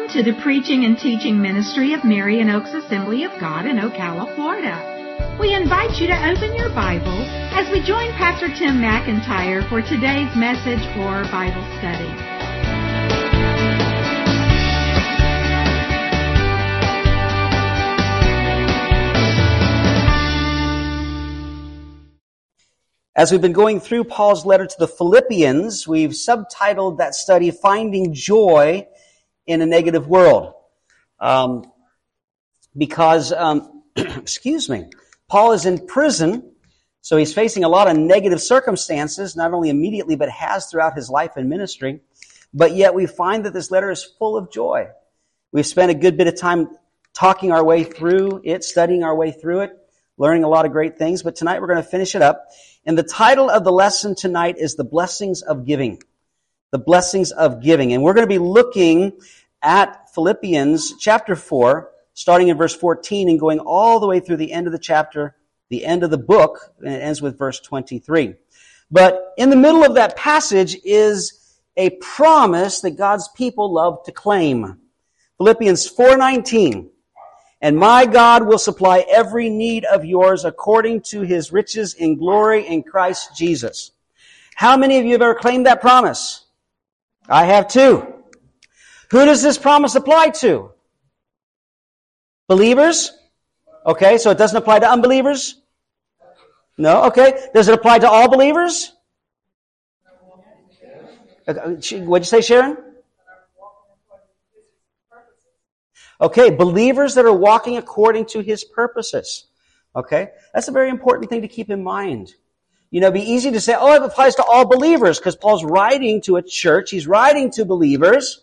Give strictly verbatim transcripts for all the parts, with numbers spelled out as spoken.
Welcome to the preaching and teaching ministry of Marion Oaks Assembly of God in Ocala, Florida. We invite you to open your Bible as we join Pastor Tim McIntyre for today's message or Bible study. As we've been going through Paul's letter to the Philippians, we've subtitled that study, Finding Joy in a Negative World. Um, because, um, excuse me, Paul is in prison, so he's facing a lot of negative circumstances, not only immediately, but has throughout his life and ministry. But yet we find that this letter is full of joy. We've spent a good bit of time talking our way through it, studying our way through it, learning a lot of great things, but tonight we're going to finish it up. And the title of the lesson tonight is The Blessings of Giving. The Blessings of Giving. And we're going to be looking at Philippians chapter four, starting in verse fourteen and going all the way through the end of the chapter, the end of the book, and it ends with verse twenty-three. But in the middle of that passage is a promise that God's people love to claim. Philippians four nineteen. And my God will supply every need of yours according to His riches in glory in Christ Jesus. How many of you have ever claimed that promise? I have too. Who does this promise apply to? Believers? Okay, so it doesn't apply to unbelievers? No, okay. Does it apply to all believers? What'd you say, Sharon? Okay, believers that are walking according to His purposes. Okay, that's a very important thing to keep in mind. You know, it'd be easy to say, oh, it applies to all believers, because Paul's writing to a church. He's writing to believers.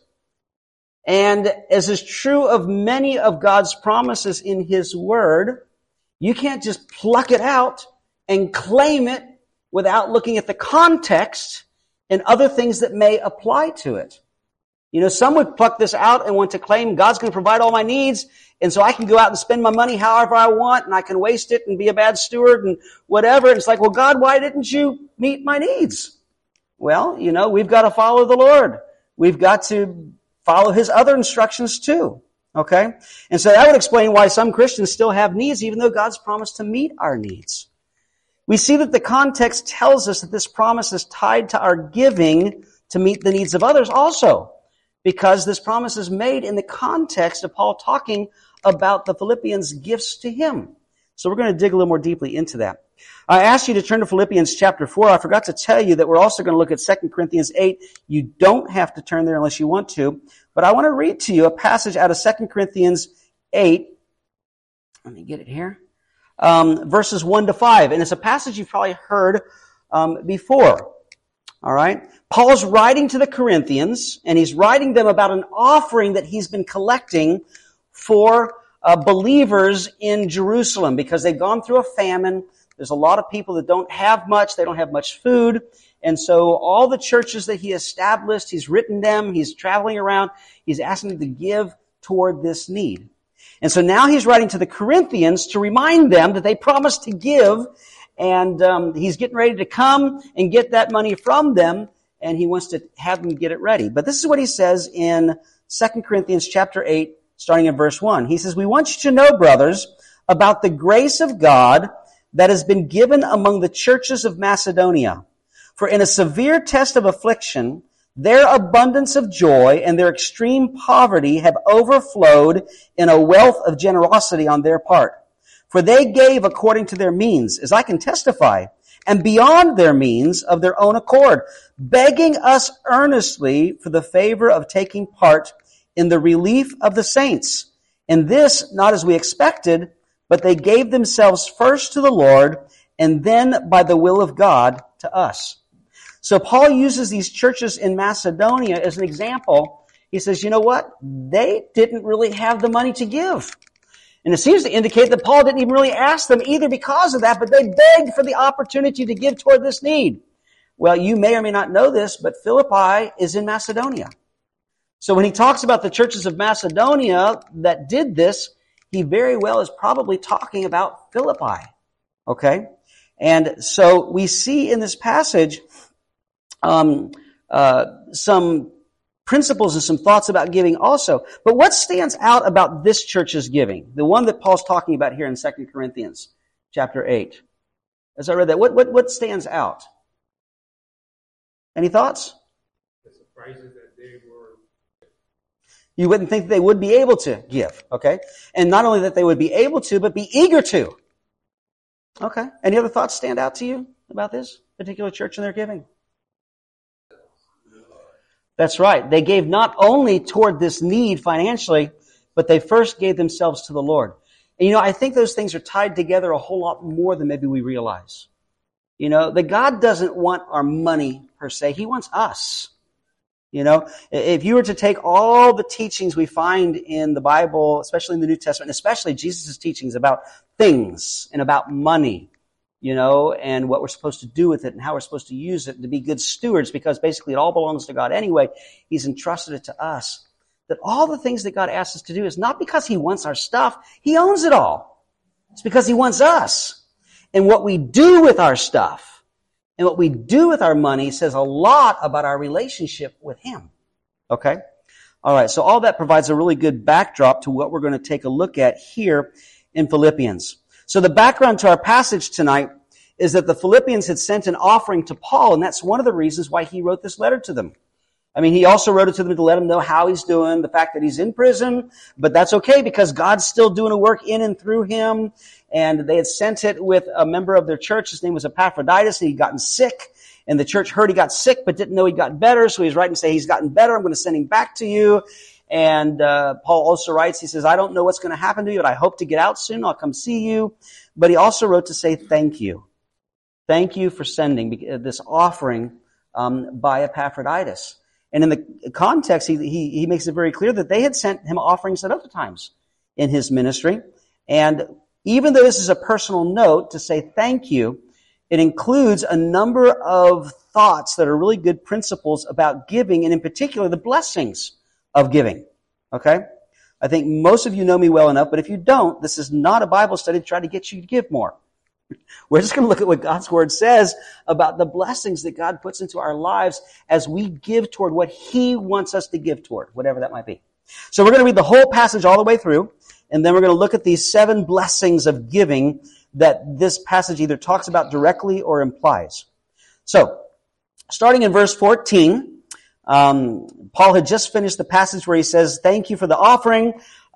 And as is true of many of God's promises in His Word, you can't just pluck it out and claim it without looking at the context and other things that may apply to it. You know, some would pluck this out and want to claim God's going to provide all my needs, and so I can go out and spend my money however I want, and I can waste it and be a bad steward and whatever. And it's like, well, God, why didn't you meet my needs? Well, you know, we've got to follow the Lord. We've got to follow His other instructions too. Okay? And so that would explain why some Christians still have needs, even though God's promised to meet our needs. We see that the context tells us that this promise is tied to our giving to meet the needs of others also, because this promise is made in the context of Paul talking about the Philippians' gifts to him. So we're going to dig a little more deeply into that. I asked you to turn to Philippians chapter four. I forgot to tell you that we're also going to look at Second Corinthians eight. You don't have to turn there unless you want to. But I want to read to you a passage out of Second Corinthians eight. Let me get it here. Um, verses one to five. And it's a passage you've probably heard um, before. All right? Paul's writing to the Corinthians, and he's writing them about an offering that he's been collecting for uh, believers in Jerusalem, because they've gone through a famine. There's a lot of people that don't have much. They don't have much food. And so all the churches that he established, he's written them, he's traveling around, he's asking them to give toward this need. And so now he's writing to the Corinthians to remind them that they promised to give, and um, he's getting ready to come and get that money from them, and he wants to have them get it ready. But this is what he says in Second Corinthians chapter eight, starting in verse one. He says, we want you to know, brothers, about the grace of God that has been given among the churches of Macedonia. For in a severe test of affliction, their abundance of joy and their extreme poverty have overflowed in a wealth of generosity on their part. For they gave according to their means, as I can testify, and beyond their means of their own accord, begging us earnestly for the favor of taking part in the relief of the saints. And this, not as we expected, but they gave themselves first to the Lord, and then by the will of God to us. So Paul uses these churches in Macedonia as an example. He says, you know what? They didn't really have the money to give. And it seems to indicate that Paul didn't even really ask them either because of that, but they begged for the opportunity to give toward this need. Well, you may or may not know this, but Philippi is in Macedonia. So when he talks about the churches of Macedonia that did this, he very well is probably talking about Philippi. Okay? And so we see in this passage um, uh, some principles and some thoughts about giving also. But what stands out about this church's giving? The one that Paul's talking about here in Second Corinthians chapter eight. As I read that, what, what, what stands out? Any thoughts? The surprises that they were. You wouldn't think they would be able to give, okay? And not only that they would be able to, but be eager to. Okay. Any other thoughts stand out to you about this particular church and their giving? That's right. They gave not only toward this need financially, but they first gave themselves to the Lord. And you know, I think those things are tied together a whole lot more than maybe we realize. You know, that God doesn't want our money per se. He wants us. You know, if you were to take all the teachings we find in the Bible, especially in the New Testament, especially Jesus' teachings about things and about money, you know, and what we're supposed to do with it and how we're supposed to use it to be good stewards, because basically it all belongs to God anyway. He's entrusted it to us. That all the things that God asks us to do is not because He wants our stuff. He owns it all. It's because He wants us. And what we do with our stuff and what we do with our money says a lot about our relationship with Him. Okay? All right, so all that provides a really good backdrop to what we're going to take a look at here in Philippians. So the background to our passage tonight is that the Philippians had sent an offering to Paul, and that's one of the reasons why he wrote this letter to them. I mean, he also wrote it to them to let them know how he's doing, the fact that he's in prison, but that's okay because God's still doing a work in and through him. And they had sent it with a member of their church. His name was Epaphroditus, and he'd gotten sick. And the church heard he got sick but didn't know he'd gotten better, so he's writing to say, he's gotten better, I'm going to send him back to you. And uh Paul also writes, he says, I don't know what's going to happen to you, but I hope to get out soon. I'll come see you. But he also wrote to say thank you. Thank you for sending this offering um by Epaphroditus. And in the context, he, he, he makes it very clear that they had sent him offerings at other times in his ministry. And even though this is a personal note to say thank you, it includes a number of thoughts that are really good principles about giving, and in particular, the blessings of giving. Okay? I think most of you know me well enough, but if you don't, this is not a Bible study to try to get you to give more. We're just going to look at what God's Word says about the blessings that God puts into our lives as we give toward what He wants us to give toward, whatever that might be. So we're going to read the whole passage all the way through, and then we're going to look at these seven blessings of giving that this passage either talks about directly or implies. So, starting in verse fourteen, um, Paul had just finished the passage where he says, thank you for the offering.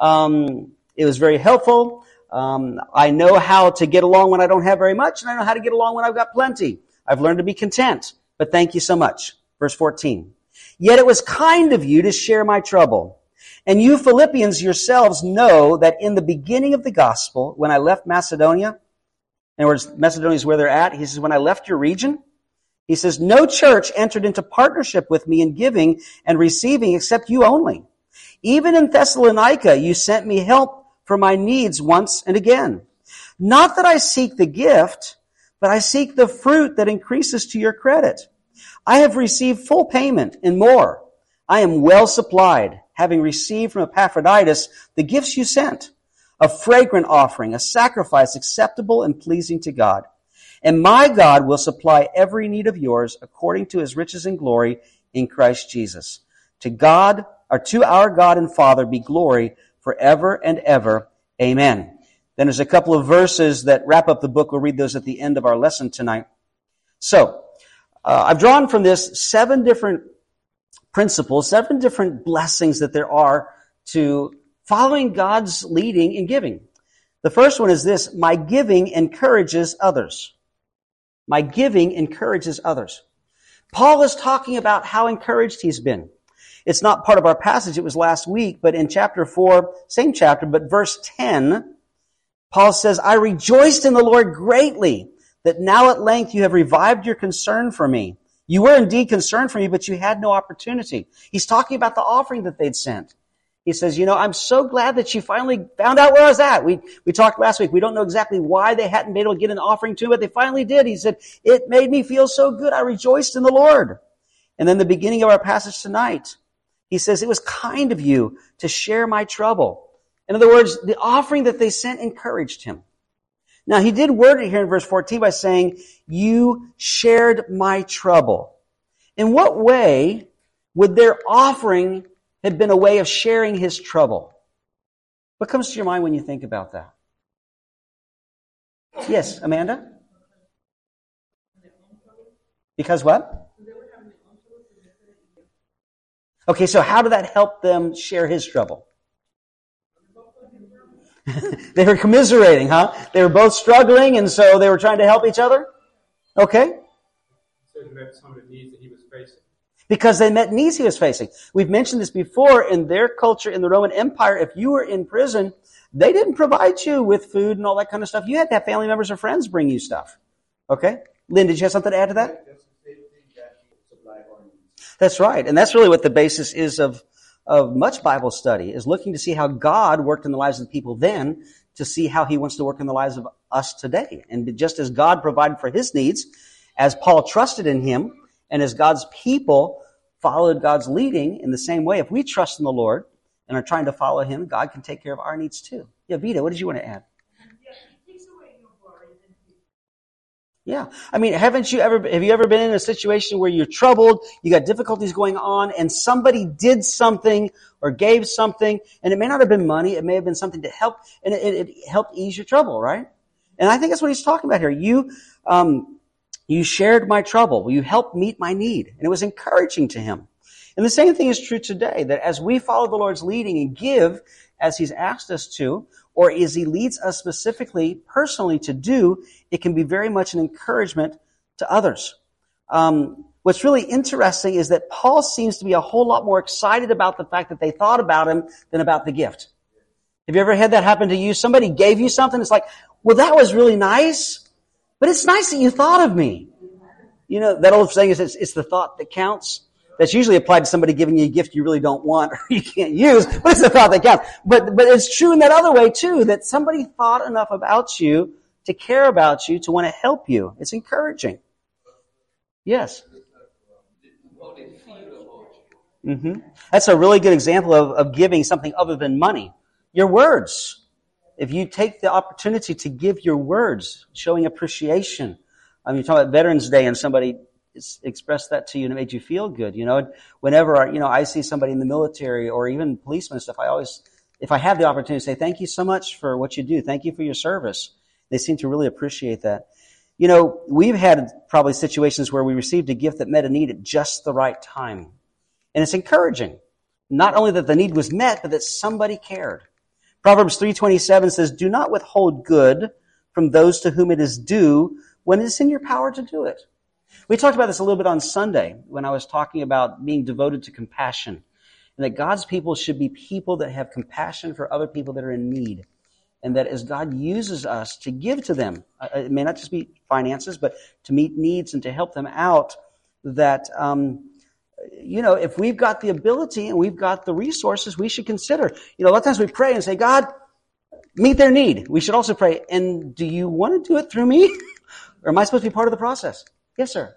Um, it was very helpful. Um, I know how to get along when I don't have very much, and I know how to get along when I've got plenty. I've learned to be content, but thank you so much. Verse fourteen. Yet it was kind of you to share my trouble. And you Philippians yourselves know that in the beginning of the gospel, when I left Macedonia, in other words, Macedonia is where they're at, he says, when I left your region, he says, no church entered into partnership with me in giving and receiving except you only. Even in Thessalonica, you sent me help for my needs once and again. Not that I seek the gift, but I seek the fruit that increases to your credit. I have received full payment and more. I am well supplied, having received from Epaphroditus the gifts you sent, a fragrant offering, a sacrifice acceptable and pleasing to God. And my God will supply every need of yours according to His riches and glory in Christ Jesus. To God, or to our God and Father, be glory forever and ever. Amen. Then there's a couple of verses that wrap up the book. We'll read those at the end of our lesson tonight. So, uh, I've drawn from this seven different principles, seven different blessings that there are to following God's leading in giving. The first one is this: my giving encourages others. My giving encourages others. Paul is talking about how encouraged he's been. It's not part of our passage, it was last week, but in chapter four, same chapter, but verse ten, Paul says, I rejoiced in the Lord greatly that now at length you have revived your concern for me. You were indeed concerned for me, but you had no opportunity. He's talking about the offering that they'd sent. He says, you know, I'm so glad that you finally found out where I was at. We we talked last week. We don't know exactly why they hadn't been able to get an offering to, but they finally did. He said, it made me feel so good. I rejoiced in the Lord. And then the beginning of our passage tonight, he says, it was kind of you to share my trouble. In other words, the offering that they sent encouraged him. Now, he did word it here in verse fourteen by saying, you shared my trouble. In what way would their offering have been a way of sharing his trouble? What comes to your mind when you think about that? Yes, Amanda? Because what? Okay, so how did that help them share his trouble? They were commiserating, huh? They were both struggling, and so they were trying to help each other? Okay. So he met some of the needs that he was facing. Because they met needs he was facing. We've mentioned this before. In their culture, in the Roman Empire, if you were in prison, they didn't provide you with food and all that kind of stuff. You had to have family members or friends bring you stuff. Okay? Lynn, did you have something to add to that? That's right. And that's really what the basis is of, of much Bible study, is looking to see how God worked in the lives of the people then to see how he wants to work in the lives of us today. And just as God provided for his needs, as Paul trusted in him, and as God's people followed God's leading in the same way, if we trust in the Lord and are trying to follow him, God can take care of our needs too. Yeah, Vita, what did you want to add? Yeah. I mean, haven't you ever, have you ever been in a situation where you're troubled, you got difficulties going on, and somebody did something or gave something, and it may not have been money, it may have been something to help, and it, it, it helped ease your trouble, right? And I think that's what he's talking about here. You, um, you shared my trouble. You helped meet my need. And it was encouraging to him. And the same thing is true today, that as we follow the Lord's leading and give as he's asked us to, or as he leads us specifically, personally to do, it can be very much an encouragement to others. Um, what's really interesting is that Paul seems to be a whole lot more excited about the fact that they thought about him than about the gift. Have you ever had that happen to you? Somebody gave you something, it's like, well, that was really nice, but it's nice that you thought of me. You know, that old saying is it's, it's the thought that counts. That's usually applied to somebody giving you a gift you really don't want or you can't use, but it's the thought that counts. But, but it's true in that other way too, that somebody thought enough about you to care about you, to want to help you. It's encouraging. Yes. Mm-hmm. That's a really good example of, of giving something other than money. Your words. If you take the opportunity to give your words, showing appreciation. I mean, you talk about Veterans Day and somebody expressed that to you and it made you feel good. You know, whenever I, you know, I see somebody in the military or even policemen and stuff, I always, if I have the opportunity to say, thank you so much for what you do. Thank you for your service. They seem to really appreciate that. You know, we've had probably situations where we received a gift that met a need at just the right time. And it's encouraging. Not only that the need was met, but that somebody cared. Proverbs three twenty-seven says, do not withhold good from those to whom it is due when it's in your power to do it. We talked about this a little bit on Sunday when I was talking about being devoted to compassion, and that God's people should be people that have compassion for other people that are in need, and that as God uses us to give to them, it may not just be finances, but to meet needs and to help them out, that, um, you know, if we've got the ability and we've got the resources, we should consider. You know, a lot of times we pray and say, God, meet their need. We should also pray, and do you want to do it through me? Or am I supposed to be part of the process? Yes, sir.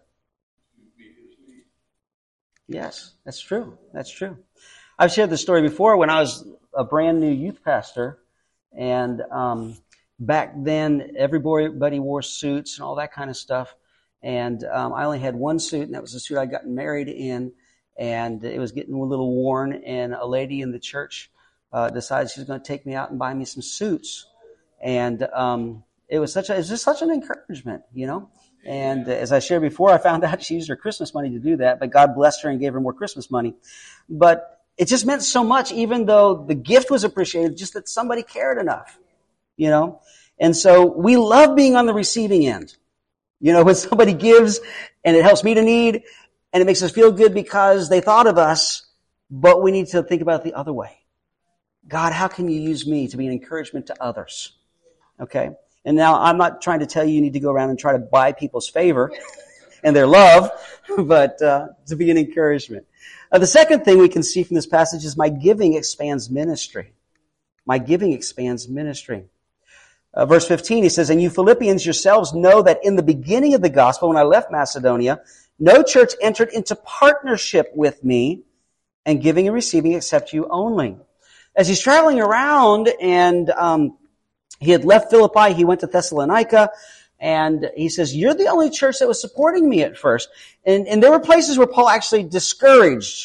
Yes, that's true. That's true. I've shared this story before when I was a brand new youth pastor, and um, back then everybody wore suits and all that kind of stuff. And um, I only had one suit, and that was the suit I'd gotten married in, and it was getting a little worn. And a lady in the church uh, decided she was going to take me out and buy me some suits, and um, it was such a, it was just such an encouragement, you know. And as I shared before, I found out she used her Christmas money to do that, but God blessed her and gave her more Christmas money. But it just meant so much, even though the gift was appreciated, just that somebody cared enough, you know. And so we love being on the receiving end. You know, when somebody gives and it helps meet a need and it makes us feel good because they thought of us, but we need to think about it the other way. God, how can you use me to be an encouragement to others? Okay. And now I'm not trying to tell you you need to go around and try to buy people's favor and their love, but uh, to be an encouragement. Uh, the second thing we can see from this passage is my giving expands ministry. My giving expands ministry. Uh, verse fifteen, he says, and you Philippians yourselves know that in the beginning of the gospel, when I left Macedonia, no church entered into partnership with me and giving and receiving except you only. As he's traveling around and um he had left Philippi, he went to Thessalonica, and he says, you're the only church that was supporting me at first. And, and there were places where Paul actually discouraged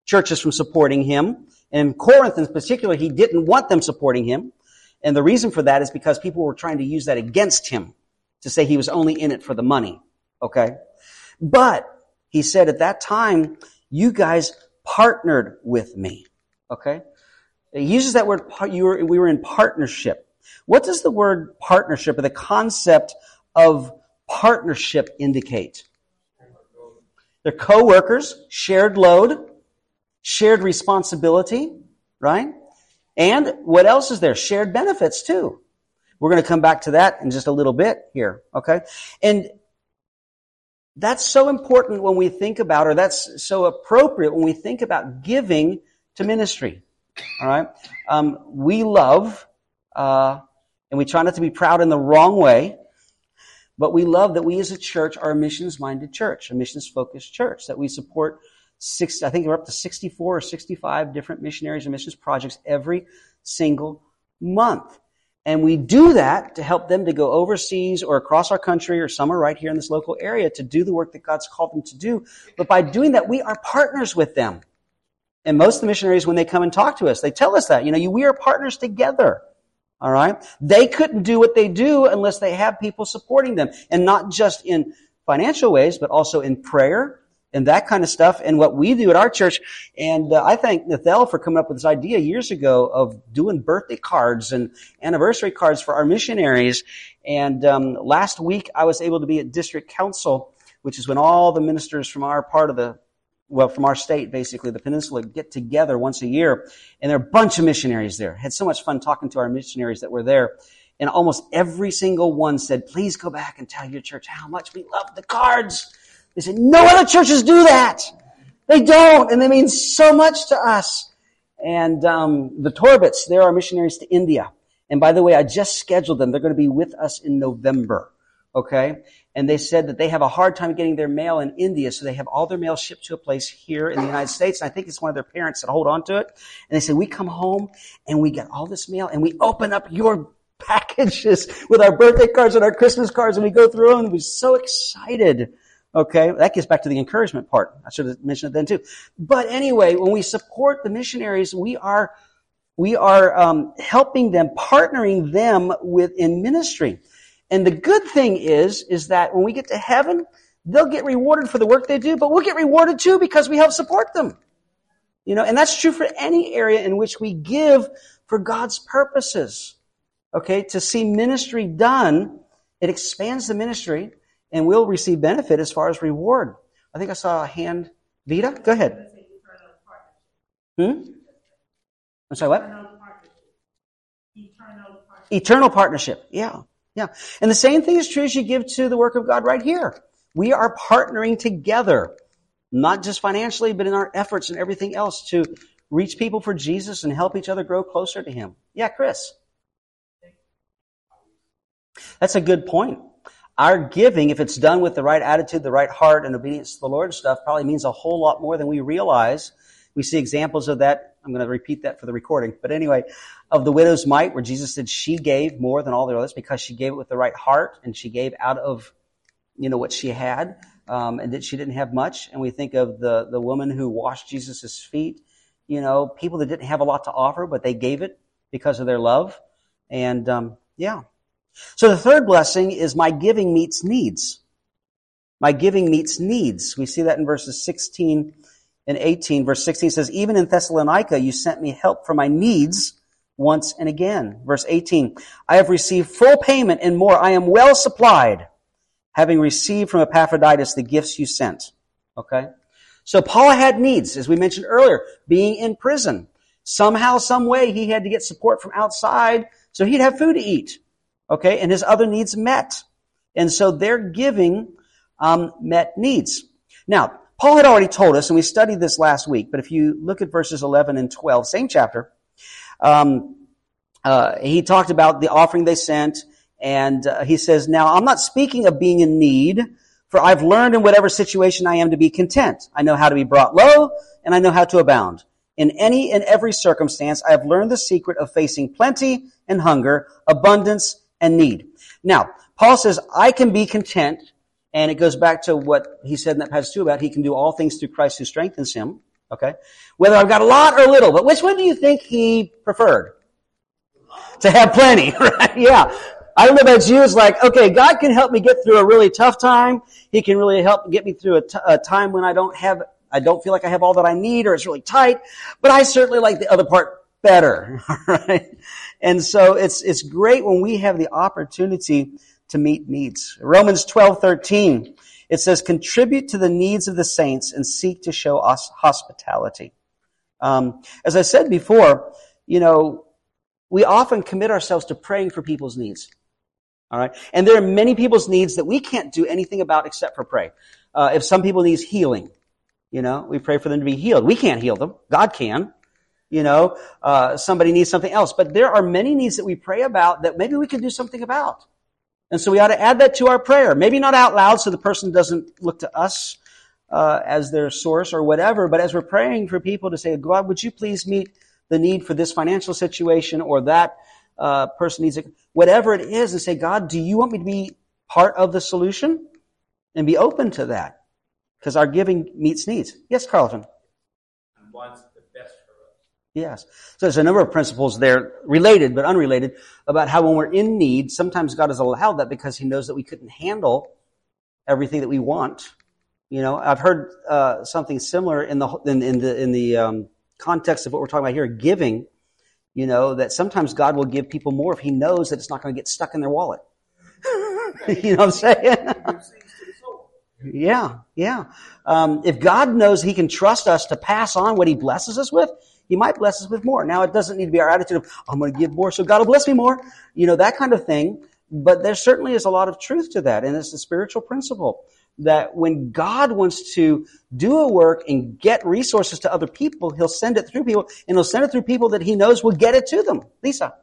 churches from supporting him. And in Corinth in particular, he didn't want them supporting him. And the reason for that is because people were trying to use that against him to say he was only in it for the money. Okay? But he said at that time, you guys partnered with me. Okay? He uses that word, you were, we were in partnership. What does the word partnership or the concept of partnership indicate? They're co-workers, shared load, shared responsibility, right? And what else is there? Shared benefits too. We're going to come back to that in just a little bit here, okay? And that's so important when we think about, or that's so appropriate when we think about giving to ministry, all right? Um, we love, uh, and we try not to be proud in the wrong way, but we love that we as a church are a missions-minded church, a missions-focused church, that we support six, I think we're up to sixty-four or sixty-five different missionaries and missions projects every single month. And we do that to help them to go overseas or across our country, or some are right here in this local area, to do the work that God's called them to do. But by doing that, we are partners with them. And most of the missionaries, when they come and talk to us, they tell us that, you know, we are partners together. All right? They couldn't do what they do unless they have people supporting them. And not just in financial ways, but also in prayer and that kind of stuff, and what we do at our church. And uh, I thank Nathel for coming up with this idea years ago of doing birthday cards and anniversary cards for our missionaries. And um, last week I was able to be at District Council, which is when all the ministers from our part of the, well, from our state, basically, the peninsula, get together once a year. And there are a bunch of missionaries there. Had so much fun talking to our missionaries that were there. And almost every single one said, please go back and tell your church how much we love the cards. They said, no other churches do that. They don't, and they mean so much to us. And um, the Torbits, they're our missionaries to India. And by the way, I just scheduled them. They're going to be with us in November, okay? And they said that they have a hard time getting their mail in India, so they have all their mail shipped to a place here in the United States. And I think it's one of their parents that hold on to it. And they said, we come home, and we get all this mail, and we open up your packages with our birthday cards and our Christmas cards, and we go through them, and we're so excited. Okay, that gets back to the encouragement part. I should have mentioned it then too. But anyway, when we support the missionaries, we are we are um, helping them, partnering them with in ministry. And the good thing is, is that when we get to heaven, they'll get rewarded for the work they do, but we'll get rewarded too because we help support them. You know, and that's true for any area in which we give for God's purposes. Okay, to see ministry done, it expands the ministry. And we'll receive benefit as far as reward. I think I saw a hand. Vita, go ahead. Hmm? I'm sorry, what? Eternal partnership. Eternal partnership. Eternal partnership. Yeah. Yeah. And the same thing is true as you give to the work of God right here. We are partnering together, not just financially, but in our efforts and everything else to reach people for Jesus and help each other grow closer to Him. Yeah, Chris. That's a good point. Our giving, if it's done with the right attitude, the right heart, and obedience to the Lord and stuff, probably means a whole lot more than we realize. We see examples of that. I'm going to repeat that for the recording. But anyway, of the widow's mite, where Jesus said she gave more than all the others because she gave it with the right heart, and she gave out of, you know, what she had, um, and that she didn't have much. And we think of the, the woman who washed Jesus' feet, you know, people that didn't have a lot to offer, but they gave it because of their love. And, um, yeah. So the third blessing is my giving meets needs. My giving meets needs. We see that in verses sixteen and eighteen. Verse sixteen says, even in Thessalonica you sent me help for my needs once and again. Verse eighteen, I have received full payment and more. I am well supplied, having received from Epaphroditus the gifts you sent. Okay? So Paul had needs, as we mentioned earlier, being in prison. Somehow, some way, he had to get support from outside so he'd have food to eat. Okay, and his other needs met. And so their giving um, met needs. Now, Paul had already told us, and we studied this last week, but if you look at verses eleven and twelve, same chapter, um, uh, he talked about the offering they sent, and uh, he says, now, I'm not speaking of being in need, for I've learned in whatever situation I am to be content. I know how to be brought low, and I know how to abound. In any and every circumstance, I have learned the secret of facing plenty and hunger, abundance and need. Now, Paul says, I can be content, and it goes back to what he said in that passage too about he can do all things through Christ who strengthens him. Okay? Whether I've got a lot or a little, but which one do you think he preferred? To have plenty, right? Yeah. I don't know about you, it's like, okay, God can help me get through a really tough time. He can really help get me through a, t- a time when I don't have, I don't feel like I have all that I need or it's really tight, but I certainly like the other part better, right? And so it's, it's great when we have the opportunity to meet needs. Romans twelve thirteen, it says, contribute to the needs of the saints and seek to show us hospitality. Um, as I said before, you know, we often commit ourselves to praying for people's needs. All right. And there are many people's needs that we can't do anything about except for pray. Uh, if some people need healing, you know, we pray for them to be healed. We can't heal them. God can. You know, uh, somebody needs something else. But there are many needs that we pray about that maybe we can do something about. And so we ought to add that to our prayer. Maybe not out loud so the person doesn't look to us uh, as their source or whatever, but as we're praying for people to say, God, would you please meet the need for this financial situation or that uh, person needs it, whatever it is, and say, God, do you want me to be part of the solution? And be open to that. Because our giving meets needs. Yes, Carlton? And wants the best for us. Yes. So there's a number of principles there, related but unrelated, about how when we're in need, sometimes God has allowed that because He knows that we couldn't handle everything that we want. You know, I've heard uh, something similar in the in, in the in the um, context of what we're talking about here, giving. You know, that sometimes God will give people more if He knows that it's not going to get stuck in their wallet. You know what I'm saying? Yeah, yeah. Um, if God knows He can trust us to pass on what He blesses us with, He might bless us with more. Now, it doesn't need to be our attitude of, I'm going to give more, so God will bless me more. You know, that kind of thing. But there certainly is a lot of truth to that, and it's a spiritual principle that when God wants to do a work and get resources to other people, He'll send it through people, and He'll send it through people that He knows will get it to them. Lisa?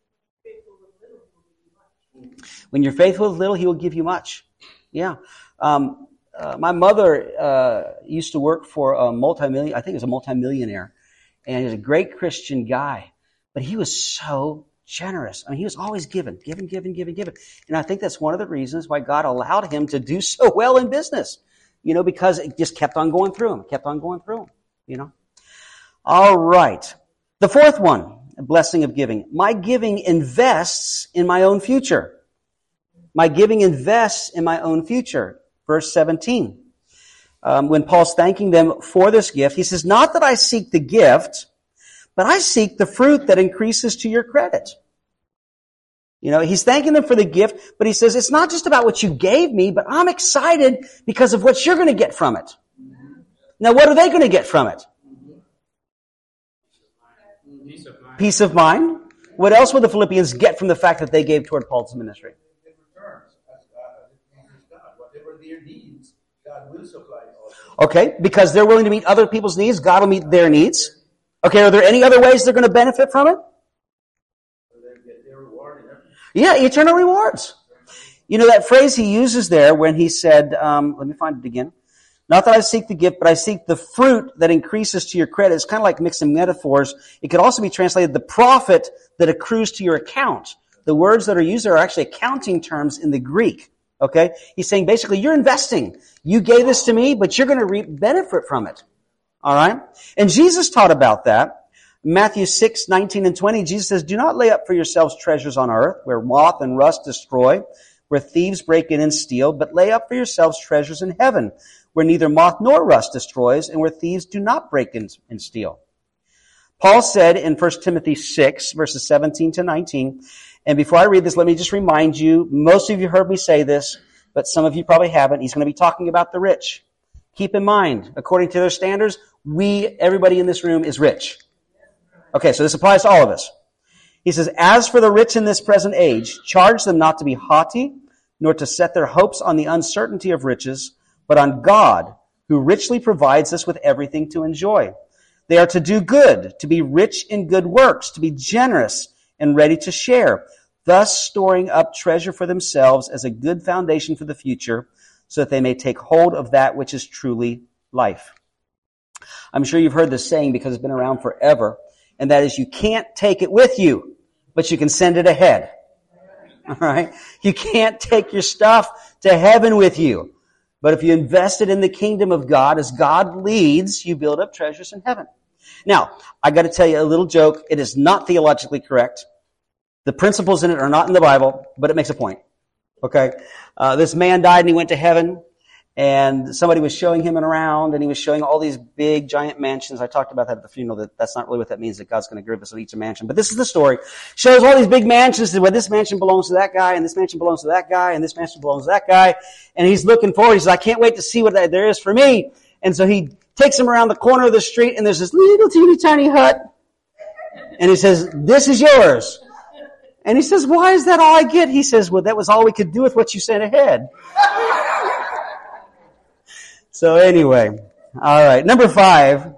When you're faithful with little, He will give you much. Yeah. Um, uh, my mother uh, used to work for a multi-million, I think it was a multi-millionaire, and he was a great Christian guy, but he was so generous. I mean, he was always giving, giving, giving, giving, giving. And I think that's one of the reasons why God allowed him to do so well in business. You know, because it just kept on going through him, kept on going through him, you know. All right. The fourth one, a blessing of giving. My giving invests in my own future. My giving invests in my own future. Verse seventeen. Um, when Paul's thanking them for this gift, he says, not that I seek the gift, but I seek the fruit that increases to your credit. You know, he's thanking them for the gift, but he says, it's not just about what you gave me, but I'm excited because of what you're going to get from it. Now, what are they going to get from it? Peace of mind. Peace of mind. What else will the Philippians get from the fact that they gave toward Paul's ministry? In return, as God, as God, whatever their needs, God will supply also. Okay, because they're willing to meet other people's needs, God will meet their needs. Okay, are there any other ways they're going to benefit from it? They get their reward and everything. Yeah, eternal rewards. You know, that phrase he uses there when he said, um, let me find it again. Not that I seek the gift, but I seek the fruit that increases to your credit. It's kind of like mixing metaphors. It could also be translated the profit that accrues to your account. The words that are used are actually accounting terms in the Greek. Okay? He's saying basically, you're investing. You gave this to me, but you're going to reap benefit from it. All right? And Jesus taught about that. Matthew six, nineteen and twenty, Jesus says, do not lay up for yourselves treasures on earth, where moth and rust destroy, where thieves break in and steal, but lay up for yourselves treasures in heaven, where neither moth nor rust destroys, and where thieves do not break in and steal. Paul said in First Timothy six, verses seventeen to nineteen, and before I read this, let me just remind you, most of you heard me say this, but some of you probably haven't. He's going to be talking about the rich. Keep in mind, according to their standards, we, everybody in this room is rich. Okay, so this applies to all of us. He says, as for the rich in this present age, charge them not to be haughty, nor to set their hopes on the uncertainty of riches, but on God, who richly provides us with everything to enjoy. They are to do good, to be rich in good works, to be generous and ready to share, thus storing up treasure for themselves as a good foundation for the future, so that they may take hold of that which is truly life. I'm sure you've heard this saying because it's been around forever, and that is you can't take it with you, but you can send it ahead. All right? You can't take your stuff to heaven with you, But if you invest it in the kingdom of God, as God leads, you build up treasures in heaven. Now, I got to tell you a little joke. It is not theologically correct. The principles in it are not in the Bible, but it makes a point. Okay? Uh, this man died and he went to heaven, and somebody was showing him around, and he was showing all these big, giant mansions. I talked about that at the funeral, that that's not really what that means, that God's going to give us each a mansion. But this is the story. Shows all these big mansions, where this mansion belongs to that guy, and this mansion belongs to that guy, and this mansion belongs to that guy. And he's looking forward. He says, I can't wait to see what there is for me. And so he takes him around the corner of the street, and there's this little teeny tiny hut. And he says, this is yours. And he says, why is that all I get? He says, well, that was all we could do with what you sent ahead. So anyway, all right. Number five,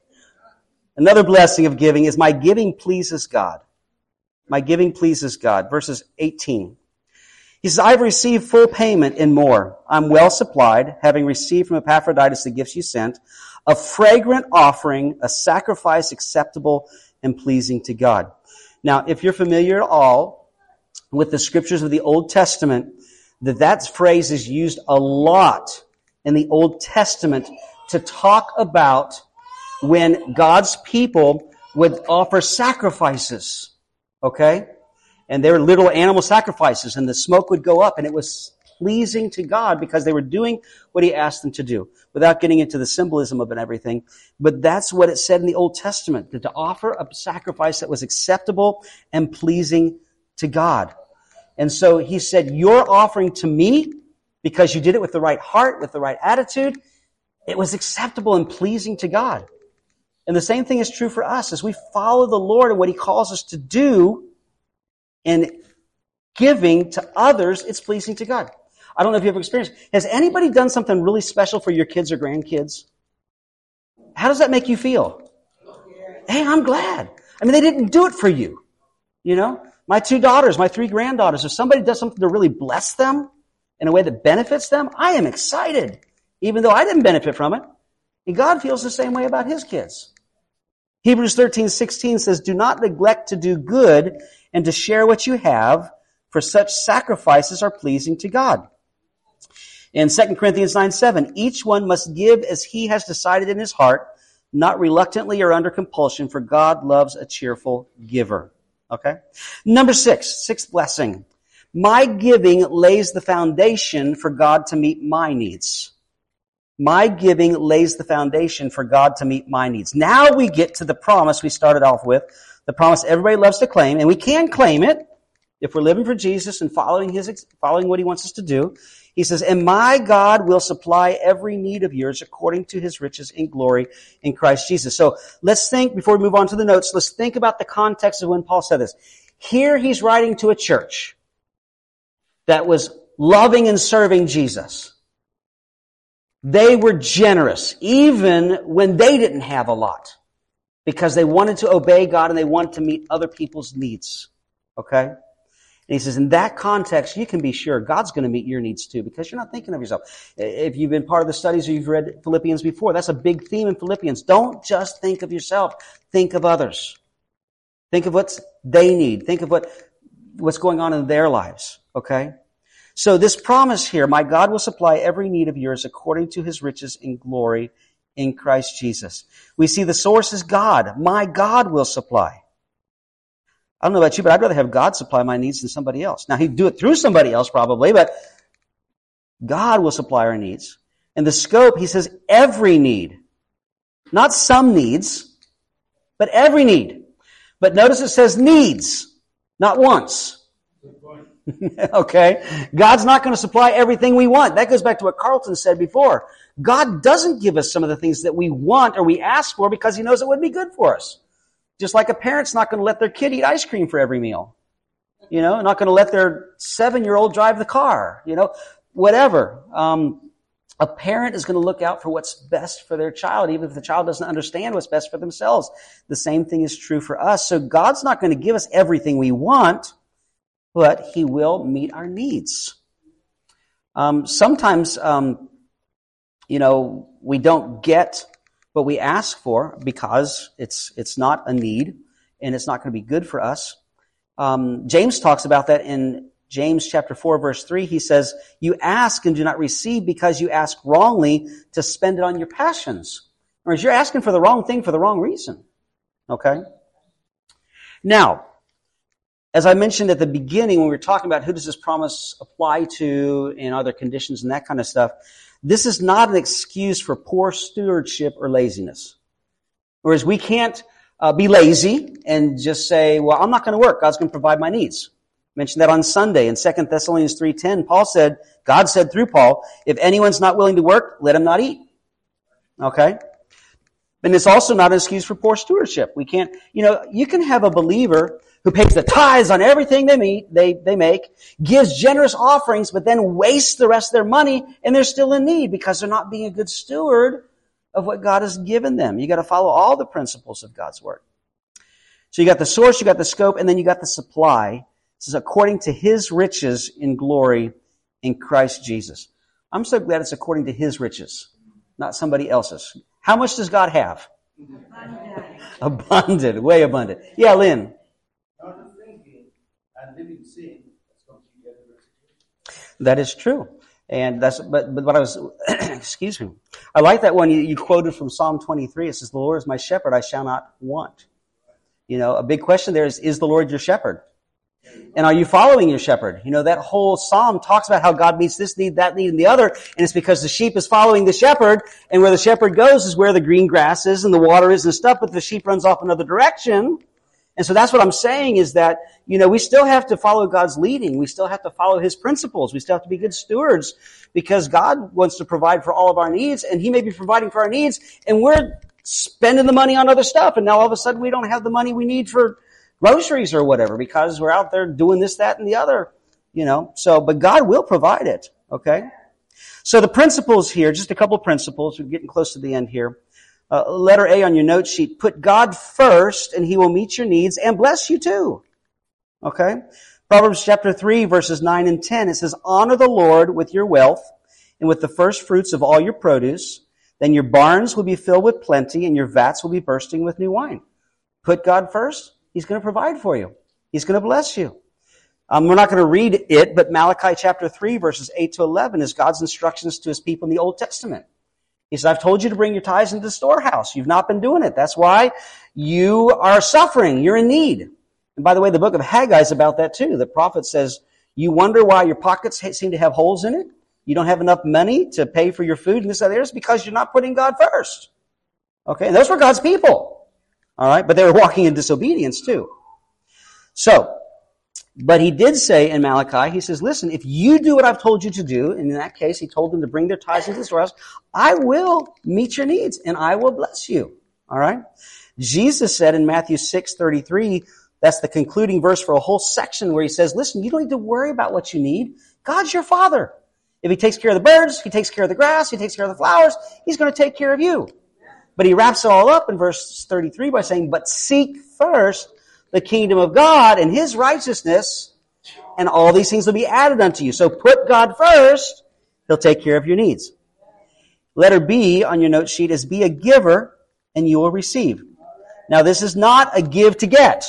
another blessing of giving is my giving pleases God. My giving pleases God. Verses eighteen. He says, I've received full payment and more. I'm well supplied, having received from Epaphroditus the gifts you sent, a fragrant offering, a sacrifice acceptable and pleasing to God. Now, if you're familiar at all with the scriptures of the Old Testament, that that phrase is used a lot in the Old Testament to talk about when God's people would offer sacrifices. Okay? And they were little animal sacrifices, and the smoke would go up, and it was pleasing to God because they were doing what He asked them to do, without getting into the symbolism of it and everything. But that's what it said in the Old Testament, that to offer a sacrifice that was acceptable and pleasing to God. And so He said, your offering to me, because you did it with the right heart, with the right attitude, it was acceptable and pleasing to God. And the same thing is true for us. As we follow the Lord and what He calls us to do, and giving to others, it's pleasing to God. I don't know if you've ever experienced. Has anybody done something really special for your kids or grandkids? How does that make you feel? Hey, I'm glad. I mean, they didn't do it for you. You know, my two daughters, my three granddaughters, if somebody does something to really bless them in a way that benefits them, I am excited, even though I didn't benefit from it. And God feels the same way about His kids. Hebrews thirteen sixteen says, do not neglect to do good and to share what you have, for such sacrifices are pleasing to God. In Second Corinthians nine seven, each one must give as he has decided in his heart, not reluctantly or under compulsion, for God loves a cheerful giver. Okay? Number six, sixth blessing. My giving lays the foundation for God to meet my needs. My giving lays the foundation for God to meet my needs. Now we get to the promise we started off with, the promise everybody loves to claim, and we can claim it if we're living for Jesus and following His, following what He wants us to do. He says, and my God will supply every need of yours according to His riches in glory in Christ Jesus. So let's think, before we move on to the notes, let's think about the context of when Paul said this. Here he's writing to a church that was loving and serving Jesus. They were generous, even when they didn't have a lot, because they wanted to obey God and they wanted to meet other people's needs. Okay? And he says, in that context, you can be sure God's going to meet your needs too, because you're not thinking of yourself. If you've been part of the studies or you've read Philippians before, that's a big theme in Philippians. Don't just think of yourself. Think of others. Think of what they need. Think of what, what's going on in their lives. Okay? So this promise here, my God will supply every need of yours according to His riches in glory in Christ Jesus. We see the source is God. My God will supply. I don't know about you, but I'd rather have God supply my needs than somebody else. Now, He'd do it through somebody else probably, but God will supply our needs. In the scope, He says every need. Not some needs, but every need. But notice it says needs, not once. Okay? God's not going to supply everything we want. That goes back to what Carlton said before. God doesn't give us some of the things that we want or we ask for because He knows it would be good for us. Just like a parent's not going to let their kid eat ice cream for every meal. You know, not going to let their seven-year-old drive the car. You know, whatever. Um, a parent is going to look out for what's best for their child, even if the child doesn't understand what's best for themselves. The same thing is true for us. So God's not going to give us everything we want, but He will meet our needs. Um, sometimes, um, you know, we don't get what we ask for because it's it's not a need and it's not going to be good for us. Um, James talks about that in James chapter four, verse three, he says, you ask and do not receive because you ask wrongly to spend it on your passions. Whereas you're asking for the wrong thing for the wrong reason. Okay? Now, as I mentioned at the beginning when we were talking about who does this promise apply to and other conditions and that kind of stuff, this is not an excuse for poor stewardship or laziness. Whereas we can't uh, be lazy and just say, well, I'm not going to work. God's going to provide my needs. I mentioned that on Sunday in Second Thessalonians three ten. Paul said, God said through Paul, if anyone's not willing to work, let him not eat. Okay? And it's also not an excuse for poor stewardship. We can't, you know, you can have a believer who pays the tithes on everything they meet, they, they make, gives generous offerings, but then wastes the rest of their money, and they're still in need because they're not being a good steward of what God has given them. You got to follow all the principles of God's Word. So you got the source, you got the scope, and then you got the supply. This is according to His riches in glory in Christ Jesus. I'm so glad it's according to His riches, not somebody else's. How much does God have? Abundant. Abundant, way abundant. Yeah, Lynn. Not thinking and living sin, that's going to get the That is true. And that's, but, but what I was, excuse me. I like that one you, you quoted from Psalm twenty-three. It says, the Lord is my shepherd, I shall not want. You know, a big question there is, is the Lord your shepherd? And are you following your shepherd? You know, that whole psalm talks about how God meets this need, that need, and the other. And it's because the sheep is following the shepherd. And where the shepherd goes is where the green grass is and the water is and stuff. But the sheep runs off another direction. And so that's what I'm saying is that, you know, we still have to follow God's leading. We still have to follow His principles. We still have to be good stewards because God wants to provide for all of our needs. And He may be providing for our needs. And we're spending the money on other stuff. And now all of a sudden we don't have the money we need for groceries or whatever because we're out there doing this, that, and the other, you know. So, but God will provide it, okay? So the principles here, just a couple of principles. We're getting close to the end here. Uh, letter A on your note sheet. Put God first and He will meet your needs and bless you too, okay? Proverbs chapter three, verses nine and ten. It says, honor the Lord with your wealth and with the first fruits of all your produce. Then your barns will be filled with plenty and your vats will be bursting with new wine. Put God first. He's going to provide for you. He's going to bless you. Um, we're not going to read it, but Malachi chapter three, verses eight to eleven is God's instructions to His people in the Old Testament. He says, I've told you to bring your tithes into the storehouse. You've not been doing it. That's why you are suffering. You're in need. And by the way, the book of Haggai is about that too. The prophet says, you wonder why your pockets seem to have holes in it. You don't have enough money to pay for your food and this and that. It's because you're not putting God first. Okay, and those were God's people. All right, but they were walking in disobedience too. So, but He did say in Malachi, He says, listen, if you do what I've told you to do, and in that case, He told them to bring their tithes into the storehouse, I will meet your needs and I will bless you. All right? Jesus said in Matthew six thirty-three, that's the concluding verse for a whole section where He says, listen, you don't need to worry about what you need. God's your Father. If He takes care of the birds, He takes care of the grass, He takes care of the flowers, He's going to take care of you. But He wraps it all up in verse thirty-three by saying, but seek first the kingdom of God and His righteousness, and all these things will be added unto you. So put God first, He'll take care of your needs. Letter B on your note sheet is be a giver and you will receive. Now this is not a give to get.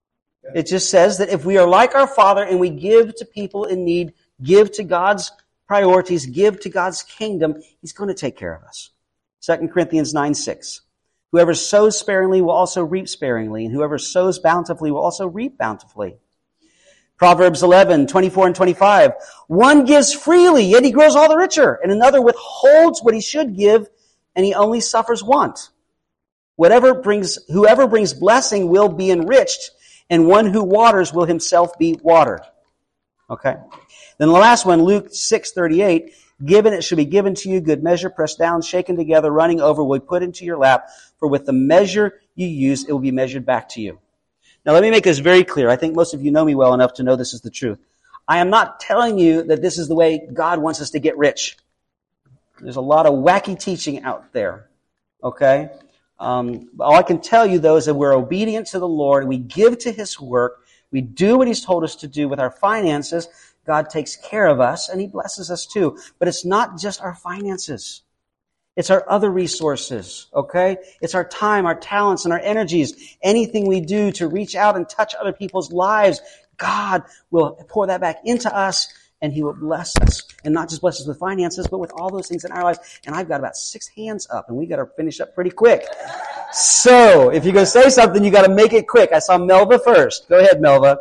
It just says that if we are like our Father and we give to people in need, give to God's priorities, give to God's kingdom, He's going to take care of us. Second Corinthians nine six. Whoever sows sparingly will also reap sparingly, and whoever sows bountifully will also reap bountifully. Proverbs eleven twenty-four and twenty-five. One gives freely, yet he grows all the richer, and another withholds what he should give, and he only suffers want. Whatever brings, whoever brings blessing will be enriched, and one who waters will himself be watered. Okay. Then the last one, Luke six thirty-eight. Given it shall be given to you, good measure, pressed down, shaken together, running over, will be put into your lap. For with the measure you use, it will be measured back to you. Now let me make this very clear. I think most of you know me well enough to know this is the truth. I am not telling you that this is the way God wants us to get rich. There's a lot of wacky teaching out there. Okay? Um, all I can tell you though is that we're obedient to the Lord. We give to His work. We do what He's told us to do with our finances. God takes care of us and He blesses us too. But it's not just our finances. It's our other resources, okay? It's our time, our talents, and our energies. Anything we do to reach out and touch other people's lives. God will pour that back into us, and He will bless us. And not just bless us with finances, but with all those things in our lives. And I've got about six hands up, and we got to finish up pretty quick. So, if you're going to say something, you got to make it quick. I saw Melva first. Go ahead, Melva.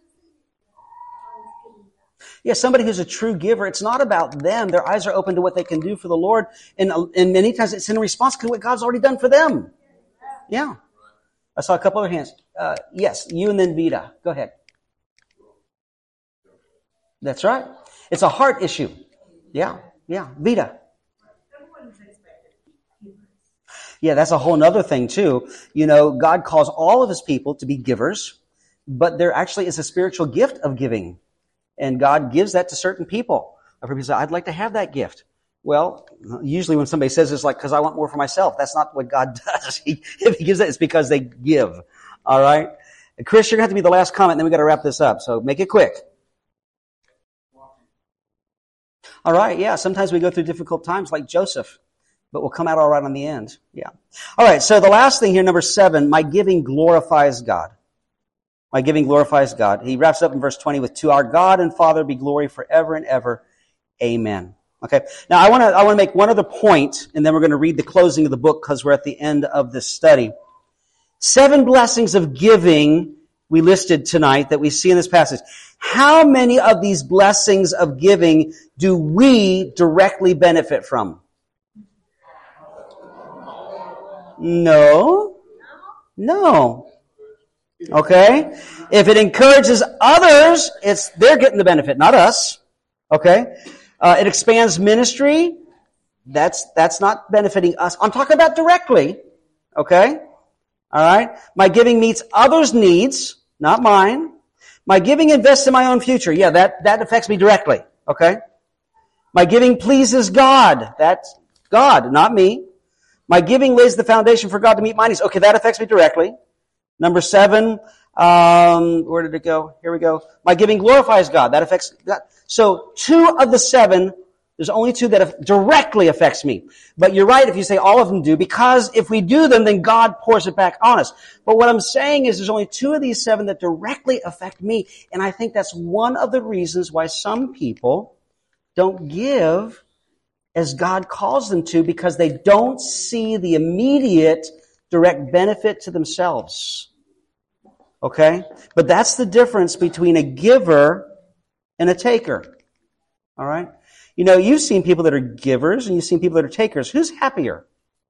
Yeah, somebody who's a true giver, it's not about them. Their eyes are open to what they can do for the Lord. And, and many times it's in response to what God's already done for them. Yeah. I saw a couple other hands. Uh, yes, you and then Vita. Go ahead. That's right. It's a heart issue. Yeah, yeah. Vita. Yeah, that's a whole nother thing too. You know, God calls all of His people to be givers, but there actually is a spiritual gift of giving. And God gives that to certain people. I've heard people say, I'd like to have that gift. Well, usually when somebody says it's like, because I want more for myself. That's not what God does. He, if He gives that, it's because they give. All right? And Chris, you're going to have to be the last comment, and then we've got to wrap this up. So make it quick. All right, yeah. Sometimes we go through difficult times like Joseph, but we'll come out all right on the end. Yeah. All right, so the last thing here, number seven, my giving glorifies God. My giving glorifies God. He wraps up in verse twenty with, to our God and Father be glory forever and ever. Amen. Okay. Now I want to, I want to make one other point, and then we're going to read the closing of the book because we're at the end of this study. Seven blessings of giving we listed tonight that we see in this passage. How many of these blessings of giving do we directly benefit from? No. No. Okay? If it encourages others, it's they're getting the benefit, not us. Okay? Uh, it expands ministry. That's that's not benefiting us. I'm talking about directly. Okay? All right? My giving meets others' needs, not mine. My giving invests in my own future. Yeah, that, that affects me directly. Okay? My giving pleases God. That's God, not me. My giving lays the foundation for God to meet my needs. Okay, that affects me directly. Number seven, um, where did it go? Here we go. My giving glorifies God. That affects God. So two of the seven, there's only two that directly affects me. But you're right if you say all of them do, because if we do them, then God pours it back on us. But what I'm saying is there's only two of these seven that directly affect me. And I think that's one of the reasons why some people don't give as God calls them to, because they don't see the immediate direct benefit to themselves. Okay? But that's the difference between a giver and a taker. All right? You know, you've seen people that are givers and you've seen people that are takers. Who's happier?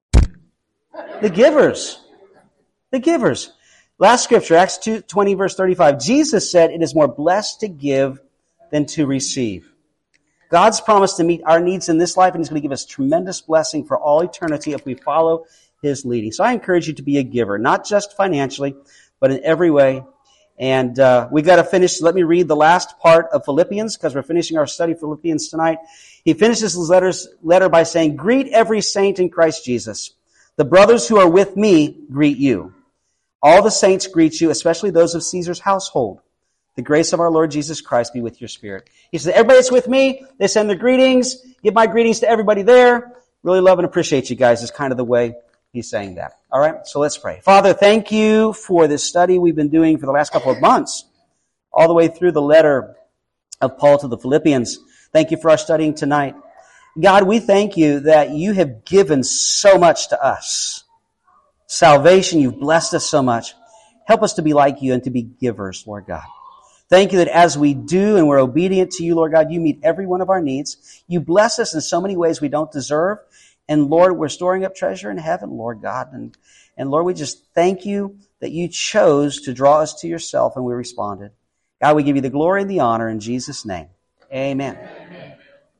The givers. The givers. Last scripture, Acts two twenty, verse thirty-five. Jesus said, it is more blessed to give than to receive. God's promised to meet our needs in this life, and He's going to give us tremendous blessing for all eternity if we follow His leading. So I encourage you to be a giver, not just financially, but in every way. And uh, we've got to finish. Let me read the last part of Philippians, because we're finishing our study of Philippians tonight. He finishes his letters, letter by saying, greet every saint in Christ Jesus. The brothers who are with me greet you. All the saints greet you, especially those of Caesar's household. The grace of our Lord Jesus Christ be with your spirit. He says, everybody that's with me, they send their greetings. Give my greetings to everybody there. Really love and appreciate you guys is kind of the way he's saying that. All right, so let's pray. Father, thank you for this study we've been doing for the last couple of months, all the way through the letter of Paul to the Philippians. Thank you for our studying tonight. God, we thank you that you have given so much to us. Salvation, you've blessed us so much. Help us to be like you and to be givers, Lord God. Thank you that as we do and we're obedient to you, Lord God, you meet every one of our needs. You bless us in so many ways we don't deserve. And Lord, we're storing up treasure in heaven, Lord God. And, and Lord, we just thank you that you chose to draw us to yourself and we responded. God, we give you the glory and the honor in Jesus' name. Amen. Amen.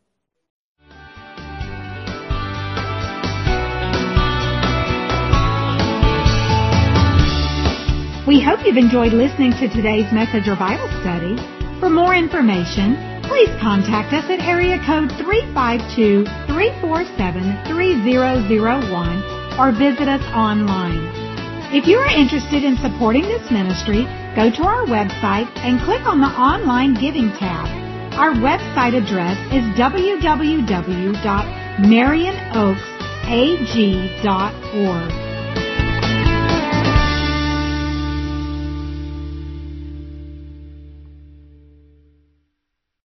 We hope you've enjoyed listening to today's message or Bible study. For more information, please contact us at area code three five two, three four seven, three zero zero one or visit us online. If you are interested in supporting this ministry, go to our website and click on the Online Giving tab. Our website address is w w w dot marion oaks a g dot org.